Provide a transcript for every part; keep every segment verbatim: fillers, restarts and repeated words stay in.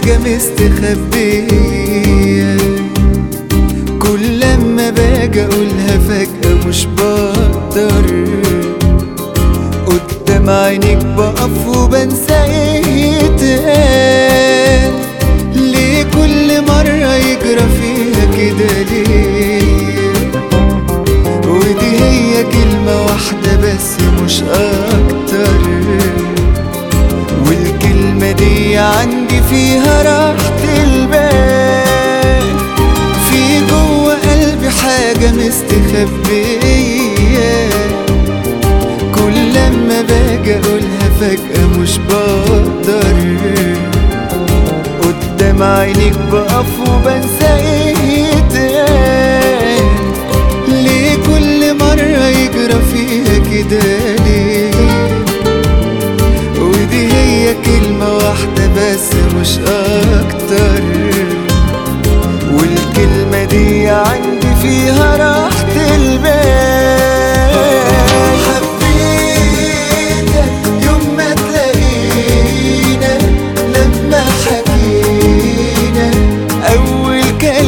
حاجة مستخبية، كل لما باجي اقولها فجأة مش بقدر، قدام عينيك بقف وبنسى ايه يتقال. ليه كل مرة يجرى فيها كده ليه؟ ودي هي كلمة واحدة بس مش اكتر، والكلمة دي عندي فيها راحة البال. في جوه قلبي حاجة مستخبية، كل لما باجي اقولها فجأة مش بقدر، قدام عينيك بقف وبنسى ايه يتقال. ليه كل مرة يجرى فيها كده ليه؟ ودي هي كلمة واحدة بس مش اكتر، والكلمة دي عندي فيها راحة البال. حبيتك يوم ما تلاقينا، لما حكينا أول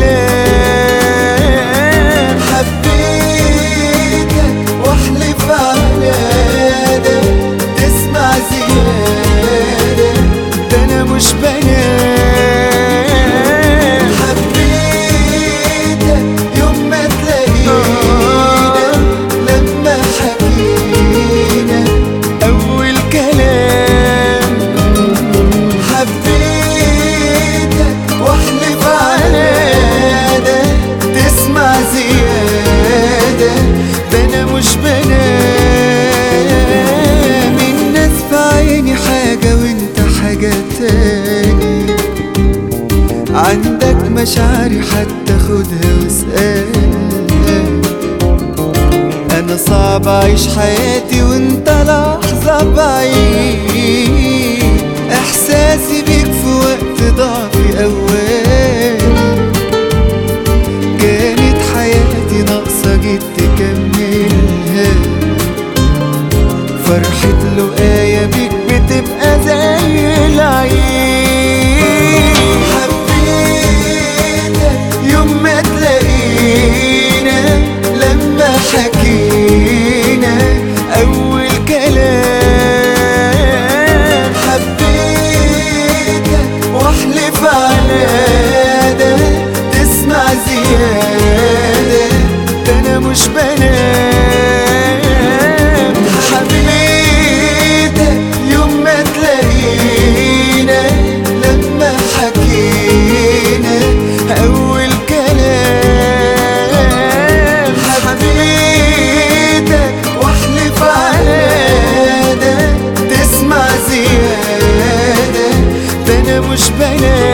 كلام. حبيتك واحلف على ده، تسمع زيادة ده أنا مش بنام. حبيتك يوم ما تلاقينا، لما حكينا أول كلام. حبيتك واحلف على ده، تسمع زيادة ده أنا مش بنام. الناس في عيني حاجة وانت حاجة تاني، عندك مشاعري حتى خدها واسألها. أنا صعب أعيش حياتي وانت لحظة بعيد، إحساسي بيك في وقت ضعفي أول، كانت حياتي ناقصة جيت تكملها. فرحة لقايا بيك بتبقى زي العيد. حبيتك يوم ما تلاقينا، لما حكينا أول كلام. حبيتك واحلف على ده، تسمع زيادة ده أنا مش بنام. حبيتك يوم ما تلاقينا، لما حكينا أول كلام. حبيتك واحلف على ده، تسمع زيادة ده أنا مش بنام.